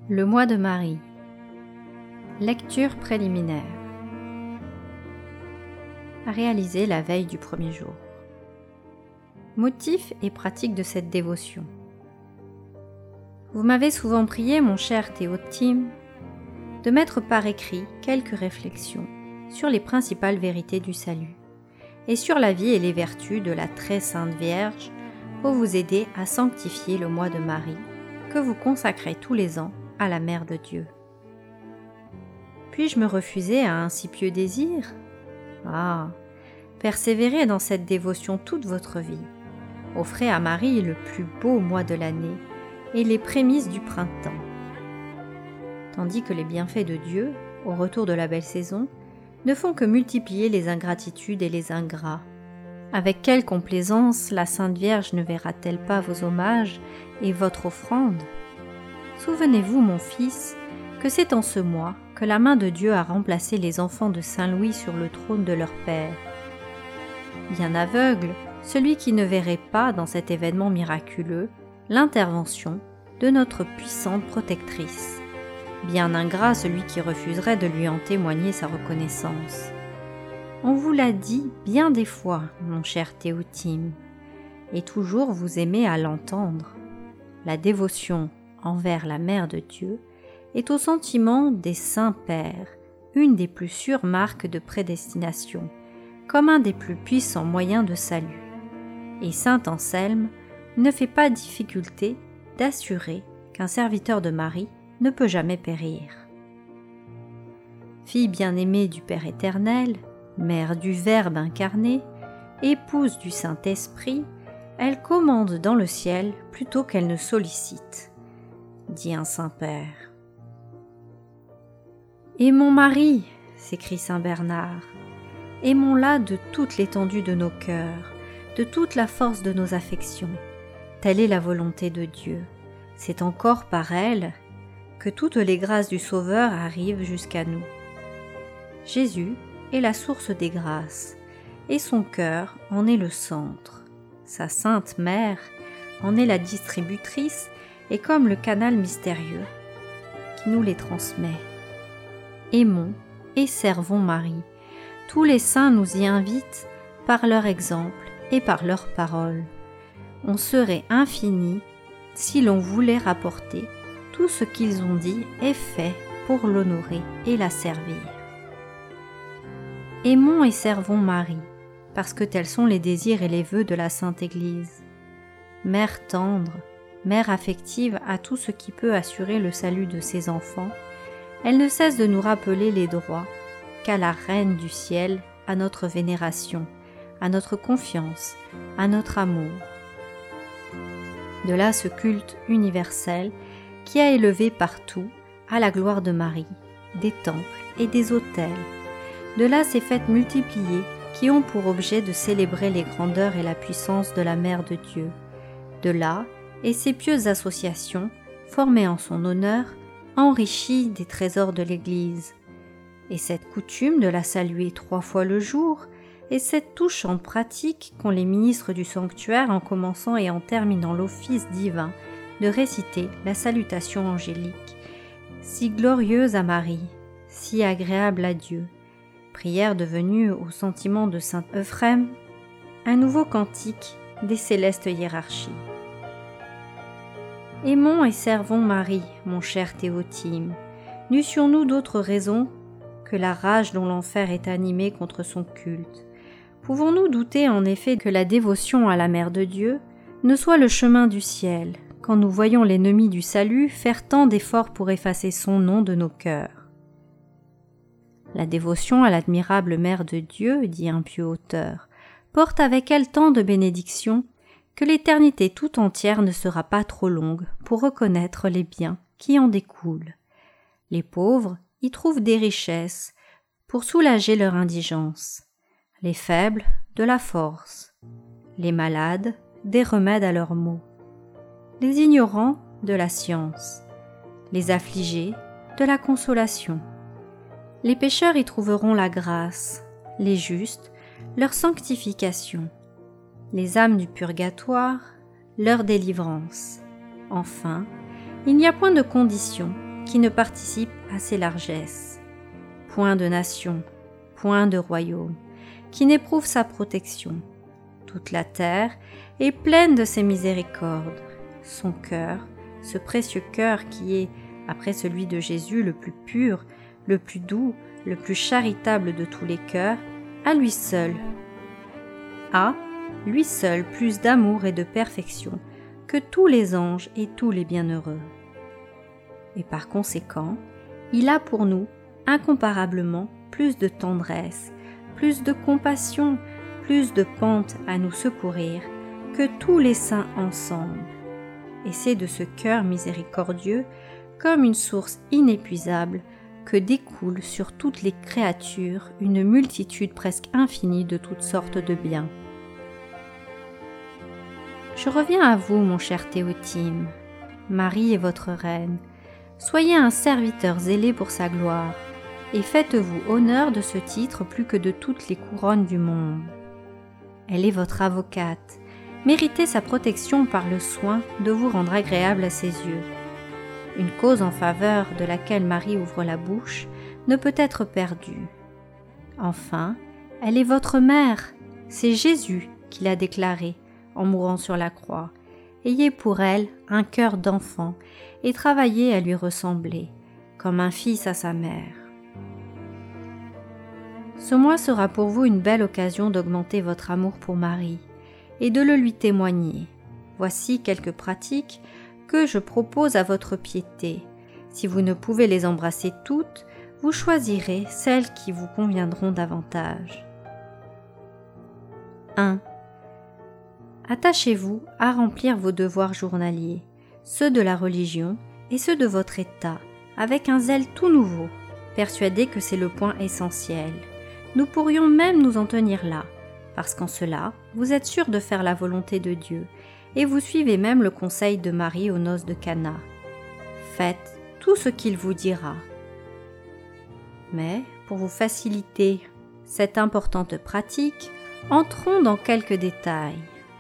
Le mois de Marie. Lecture préliminaire. À réaliser la veille du premier jour. Motif et pratique de cette dévotion. Vous m'avez souvent prié, mon cher Théotime, de mettre par écrit quelques réflexions sur les principales vérités du salut et sur la vie et les vertus de la très sainte Vierge pour vous aider à sanctifier le mois de Marie que vous consacrez tous les ans à la Mère de Dieu. Puis-je me refuser à un si pieux désir ? Persévérez dans cette dévotion toute votre vie. Offrez à Marie le plus beau mois de l'année et les prémices du printemps. Tandis que les bienfaits de Dieu, au retour de la belle saison, ne font que multiplier les ingratitudes et les ingrats. Avec quelle complaisance la Sainte Vierge ne verra-t-elle pas vos hommages et votre offrande ? Souvenez-vous, mon fils, que c'est en ce mois que la main de Dieu a remplacé les enfants de Saint Louis sur le trône de leur Père. Bien aveugle, celui qui ne verrait pas dans cet événement miraculeux l'intervention de notre puissante protectrice. Bien ingrat celui qui refuserait de lui en témoigner sa reconnaissance. On vous l'a dit bien des fois, mon cher Théotime, et toujours vous aimez à l'entendre. La dévotion envers la Mère de Dieu est au sentiment des saints pères une des plus sûres marques de prédestination, comme un des plus puissants moyens de salut. Et saint Anselme ne fait pas difficulté d'assurer qu'un serviteur de Marie ne peut jamais périr. Fille bien-aimée du Père éternel, mère du Verbe incarné, épouse du Saint-Esprit, elle commande dans le ciel plutôt qu'elle ne sollicite, dit un Saint-Père. « Aimons Marie !» s'écrie saint Bernard. « Aimons-la de toute l'étendue de nos cœurs, de toute la force de nos affections. Telle est la volonté de Dieu. C'est encore par elle que toutes les grâces du Sauveur arrivent jusqu'à nous. Jésus est la source des grâces, et son cœur en est le centre. Sa sainte mère en est la distributrice et comme le canal mystérieux qui nous les transmet. Aimons et servons Marie. Tous les saints nous y invitent par leur exemple et par leurs paroles. On serait infini si l'on voulait rapporter tout ce qu'ils ont dit et fait pour l'honorer et la servir. Aimons et servons Marie, parce que tels sont les désirs et les vœux de la Sainte Église. Mère tendre, mère affective à tout ce qui peut assurer le salut de ses enfants, elle ne cesse de nous rappeler les droits qu'a la Reine du ciel à notre vénération, à notre confiance, à notre amour. De là ce culte universel qui a élevé partout à la gloire de Marie, des temples et des autels. De là ces fêtes multipliées qui ont pour objet de célébrer les grandeurs et la puissance de la Mère de Dieu. De là et ces pieuses associations formées en son honneur, enrichies des trésors de l'Église. Et cette coutume de la saluer 3 fois le jour, et cette touchante pratique qu'ont les ministres du sanctuaire en commençant et en terminant l'office divin de réciter la salutation angélique, si glorieuse à Marie, si agréable à Dieu, prière devenue au sentiment de saint Euphrème, un nouveau cantique des célestes hiérarchies. Aimons et servons Marie, mon cher Théotime. N'eussions-nous d'autre raison que la rage dont l'enfer est animé contre son culte? Pouvons-nous douter en effet que la dévotion à la Mère de Dieu ne soit le chemin du ciel, quand nous voyons l'ennemi du salut faire tant d'efforts pour effacer son nom de nos cœurs? La dévotion à l'admirable Mère de Dieu, dit un pieux auteur, porte avec elle tant de bénédictions que l'éternité tout entière ne sera pas trop longue pour reconnaître les biens qui en découlent. Les pauvres y trouvent des richesses pour soulager leur indigence, les faibles de la force, les malades des remèdes à leurs maux, les ignorants de la science, les affligés de la consolation. Les pécheurs y trouveront la grâce, les justes leur sanctification, les âmes du purgatoire leur délivrance. Enfin, il n'y a point de condition qui ne participe à ses largesses. Point de nation, point de royaume, qui n'éprouve sa protection. Toute la terre est pleine de ses miséricordes. Son cœur, ce précieux cœur qui est, après celui de Jésus, le plus pur, le plus doux, le plus charitable de tous les cœurs, à lui seul plus d'amour et de perfection que tous les anges et tous les bienheureux. Et par conséquent, il a pour nous incomparablement plus de tendresse, plus de compassion, plus de pente à nous secourir que tous les saints ensemble. Et c'est de ce cœur miséricordieux, comme une source inépuisable, que découle sur toutes les créatures une multitude presque infinie de toutes sortes de biens. Je reviens à vous, mon cher Théotime. Marie est votre reine. Soyez un serviteur zélé pour sa gloire, et faites-vous honneur de ce titre plus que de toutes les couronnes du monde. Elle est votre avocate. Méritez sa protection par le soin de vous rendre agréable à ses yeux. Une cause en faveur de laquelle Marie ouvre la bouche ne peut être perdue. Enfin, elle est votre mère. C'est Jésus qui l'a déclarée en mourant sur la croix. Ayez pour elle un cœur d'enfant et travaillez à lui ressembler, comme un fils à sa mère. Ce mois sera pour vous une belle occasion d'augmenter votre amour pour Marie et de le lui témoigner. Voici quelques pratiques que je propose à votre piété. Si vous ne pouvez les embrasser toutes, vous choisirez celles qui vous conviendront davantage. 1. Attachez-vous à remplir vos devoirs journaliers, ceux de la religion et ceux de votre état, avec un zèle tout nouveau, persuadé que c'est le point essentiel. Nous pourrions même nous en tenir là, parce qu'en cela, vous êtes sûr de faire la volonté de Dieu, et vous suivez même le conseil de Marie aux noces de Cana. Faites tout ce qu'il vous dira. Mais, pour vous faciliter cette importante pratique, entrons dans quelques détails.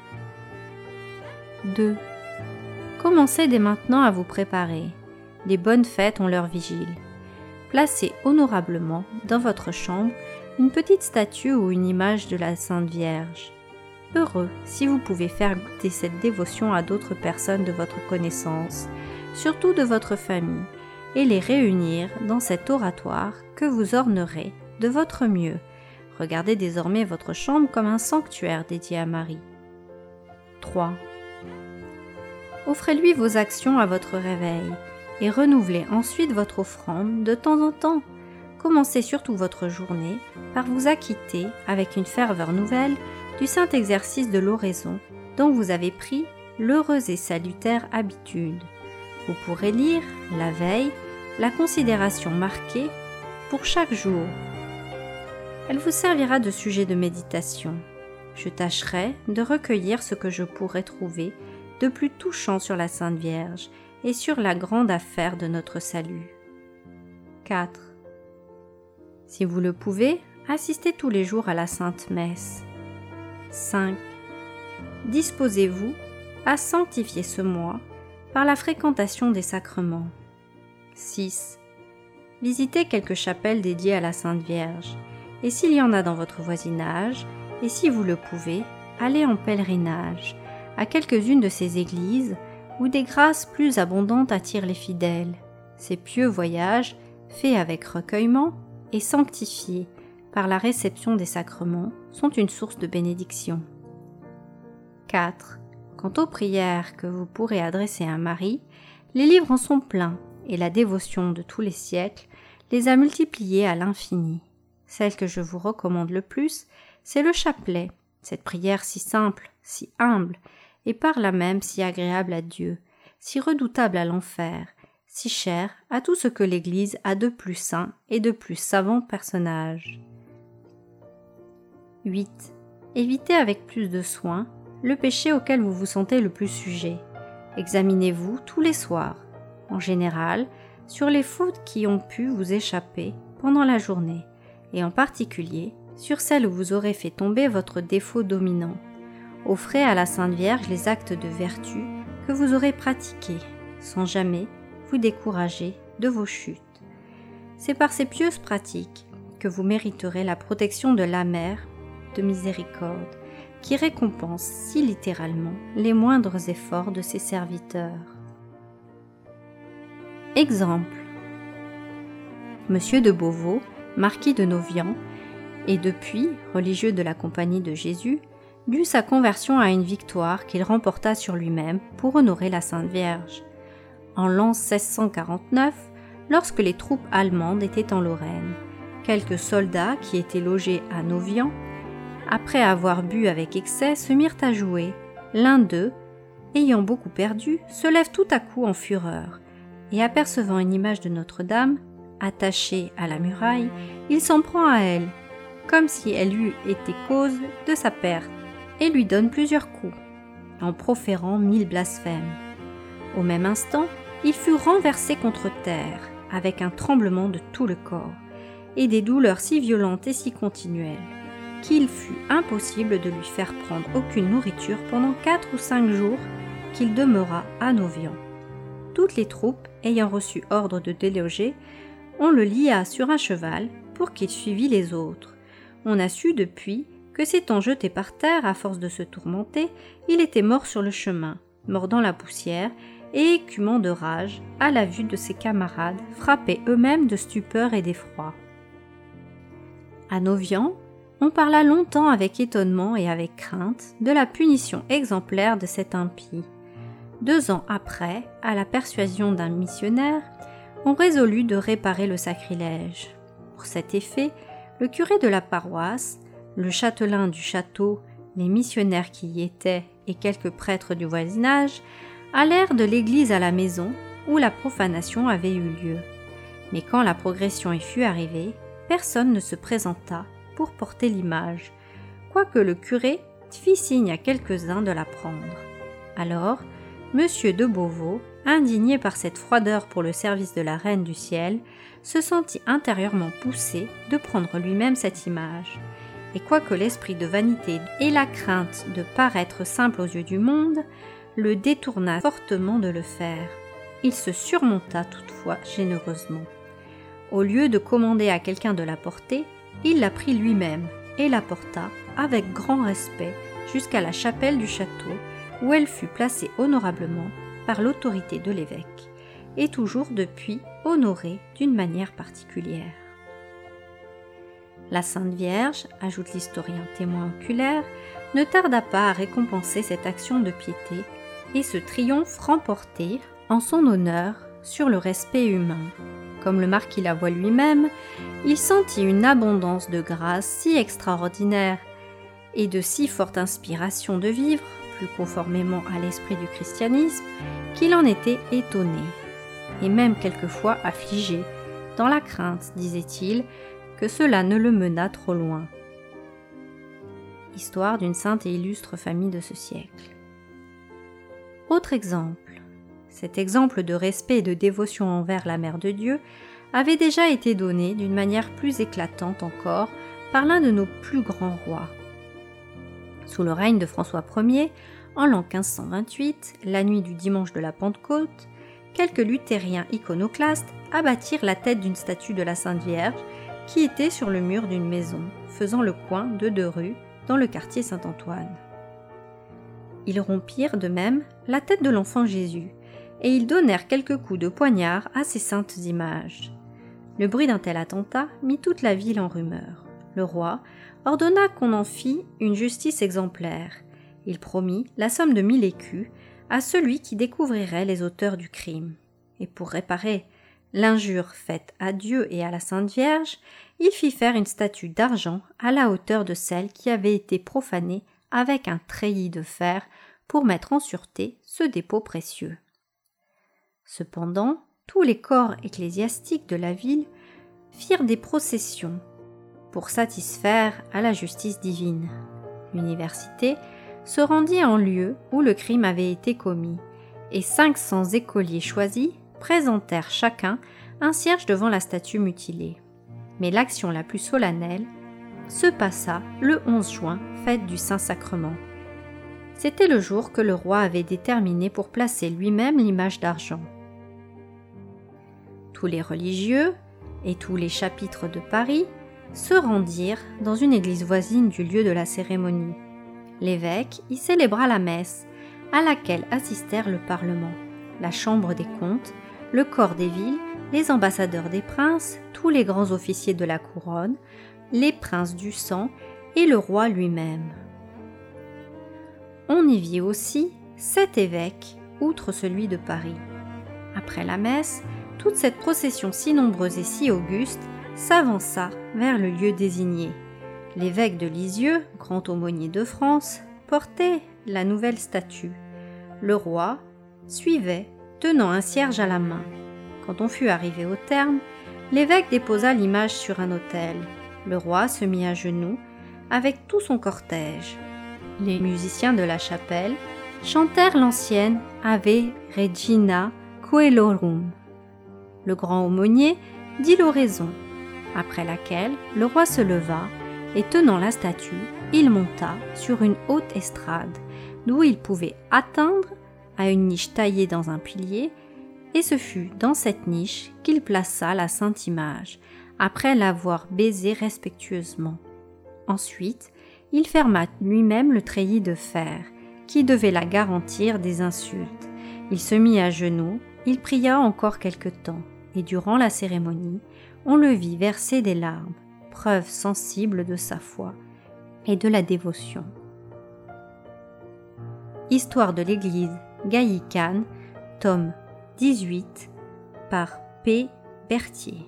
2. Commencez dès maintenant à vous préparer. Les bonnes fêtes ont leur vigile. Placez honorablement dans votre chambre une petite statue ou une image de la Sainte Vierge. Heureux si vous pouvez faire goûter cette dévotion à d'autres personnes de votre connaissance, surtout de votre famille, et les réunir dans cet oratoire que vous ornerez de votre mieux. Regardez désormais votre chambre comme un sanctuaire dédié à Marie. 3. Offrez-lui vos actions à votre réveil et renouvelez ensuite votre offrande de temps en temps. Commencez surtout votre journée par vous acquitter avec une ferveur nouvelle du saint exercice de l'oraison dont vous avez pris l'heureuse et salutaire habitude. Vous pourrez lire, la veille, la considération marquée pour chaque jour. Elle vous servira de sujet de méditation. Je tâcherai de recueillir ce que je pourrai trouver de plus touchant sur la Sainte Vierge et sur la grande affaire de notre salut. 4. Si vous le pouvez, assistez tous les jours à la Sainte Messe. 5. Disposez-vous à sanctifier ce mois par la fréquentation des sacrements. 6. Visitez quelques chapelles dédiées à la Sainte Vierge, et s'il y en a dans votre voisinage, et si vous le pouvez, allez en pèlerinage à quelques-unes de ces églises où des grâces plus abondantes attirent les fidèles. Ces pieux voyages, faits avec recueillement et sanctifiés par la réception des sacrements, sont une source de bénédiction. 4. Quant aux prières que vous pourrez adresser à Marie, les livres en sont pleins et la dévotion de tous les siècles les a multipliées à l'infini. Celle que je vous recommande le plus, c'est le chapelet, cette prière si simple, si humble, et par là même si agréable à Dieu, si redoutable à l'enfer, si chère à tout ce que l'Église a de plus saint et de plus savants personnages. 8. Évitez avec plus de soin le péché auquel vous vous sentez le plus sujet. Examinez-vous tous les soirs, en général, sur les fautes qui ont pu vous échapper pendant la journée, et en particulier sur celles où vous aurez fait tomber votre défaut dominant. Offrez à la Sainte Vierge les actes de vertu que vous aurez pratiqués, sans jamais vous décourager de vos chutes. C'est par ces pieuses pratiques que vous mériterez la protection de la Mère de miséricorde, qui récompense si littéralement les moindres efforts de ses serviteurs. Exemple. Monsieur de Beauvau, marquis de Noviant, et depuis religieux de la Compagnie de Jésus, dut sa conversion à une victoire qu'il remporta sur lui-même pour honorer la Sainte Vierge. En l'an 1649, lorsque les troupes allemandes étaient en Lorraine, quelques soldats qui étaient logés à Noviant, après avoir bu avec excès, se mirent à jouer. L'un d'eux, ayant beaucoup perdu, se lève tout à coup en fureur, et apercevant une image de Notre-Dame, attachée à la muraille, il s'en prend à elle, comme si elle eût été cause de sa perte, et lui donne plusieurs coups, en proférant 1000 blasphèmes. Au même instant, il fut renversé contre terre, avec un tremblement de tout le corps, et des douleurs si violentes et si continuelles, qu'il fut impossible de lui faire prendre aucune nourriture pendant 4 ou 5 jours qu'il demeura à Noviant. Toutes les troupes, ayant reçu ordre de déloger, on le lia sur un cheval pour qu'il suivît les autres. On a su depuis que s'étant jeté par terre à force de se tourmenter, il était mort sur le chemin, mordant la poussière et écumant de rage à la vue de ses camarades, frappés eux-mêmes de stupeur et d'effroi. À Noviant, on parla longtemps avec étonnement et avec crainte de la punition exemplaire de cet impie. 2 ans après, à la persuasion d'un missionnaire, on résolut de réparer le sacrilège. Pour cet effet, le curé de la paroisse, le châtelain du château, les missionnaires qui y étaient et quelques prêtres du voisinage allèrent de l'église à la maison où la profanation avait eu lieu. Mais quand la progression y fut arrivée, personne ne se présenta pour porter l'image, quoique le curé fit signe à quelques-uns de la prendre. Alors, Monsieur de Beauvau, indigné par cette froideur pour le service de la Reine du Ciel, se sentit intérieurement poussé de prendre lui-même cette image. Et quoique l'esprit de vanité et la crainte de paraître simple aux yeux du monde le détourna fortement de le faire, il se surmonta toutefois généreusement. Au lieu de commander à quelqu'un de la porter, il la prit lui-même et la porta avec grand respect jusqu'à la chapelle du château, où elle fut placée honorablement par l'autorité de l'évêque, et toujours depuis honorée d'une manière particulière. La Sainte Vierge, ajoute l'historien témoin oculaire, ne tarda pas à récompenser cette action de piété et ce triomphe remporté en son honneur sur le respect humain. Comme le marquis la voit lui-même, il sentit une abondance de grâce si extraordinaire et de si forte inspiration de vivre, plus conformément à l'esprit du christianisme, qu'il en était étonné, et même quelquefois affligé, dans la crainte, disait-il, que cela ne le menât trop loin. Histoire d'une sainte et illustre famille de ce siècle. Autre exemple. Cet exemple de respect et de dévotion envers la Mère de Dieu avait déjà été donné d'une manière plus éclatante encore par l'un de nos plus grands rois. Sous le règne de François Ier, en l'an 1528, la nuit du dimanche de la Pentecôte, quelques luthériens iconoclastes abattirent la tête d'une statue de la Sainte Vierge qui était sur le mur d'une maison, faisant le coin de 2 rues dans le quartier Saint-Antoine. Ils rompirent de même la tête de l'enfant Jésus, et ils donnèrent quelques coups de poignard à ces saintes images. Le bruit d'un tel attentat mit toute la ville en rumeur. Le roi ordonna qu'on en fît une justice exemplaire. Il promit la somme de 1000 écus à celui qui découvrirait les auteurs du crime. Et pour réparer l'injure faite à Dieu et à la Sainte Vierge, il fit faire une statue d'argent à la hauteur de celle qui avait été profanée avec un treillis de fer pour mettre en sûreté ce dépôt précieux. Cependant, tous les corps ecclésiastiques de la ville firent des processions pour satisfaire à la justice divine. L'université se rendit en lieu où le crime avait été commis, et 500 écoliers choisis présentèrent chacun un cierge devant la statue mutilée. Mais l'action la plus solennelle se passa le 11 juin, fête du Saint-Sacrement. C'était le jour que le roi avait déterminé pour placer lui-même l'image d'argent. Tous les religieux et tous les chapitres de Paris se rendirent dans une église voisine du lieu de la cérémonie. L'évêque y célébra la messe, à laquelle assistèrent le Parlement, la Chambre des comptes, le corps des villes, les ambassadeurs des princes, tous les grands officiers de la couronne, les princes du sang et le roi lui-même. On y vit aussi 7 évêques, outre celui de Paris. Après la messe, toute cette procession si nombreuse et si auguste s'avança vers le lieu désigné. L'évêque de Lisieux, grand aumônier de France, portait la nouvelle statue. Le roi suivait, tenant un cierge à la main. Quand on fut arrivé au terme, l'évêque déposa l'image sur un autel. Le roi se mit à genoux avec tout son cortège. Les musiciens de la chapelle chantèrent l'ancienne Ave Regina Coelorum. Le grand aumônier dit l'oraison, après laquelle le roi se leva et tenant la statue, il monta sur une haute estrade d'où il pouvait atteindre à une niche taillée dans un pilier, et ce fut dans cette niche qu'il plaça la sainte image, après l'avoir baisée respectueusement. Ensuite, il ferma lui-même le treillis de fer, qui devait la garantir des insultes. Il se mit à genoux, il pria encore quelque temps, et durant la cérémonie, on le vit verser des larmes, preuve sensible de sa foi et de la dévotion. Histoire de l'Église gallicane, tome 18, par P. Berthier.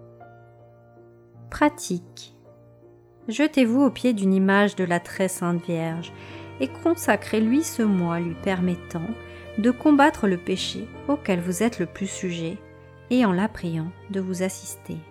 Pratique. Jetez-vous au pied d'une image de la très sainte Vierge et consacrez-lui ce mois lui permettant de combattre le péché auquel vous êtes le plus sujet et en la priant de vous assister.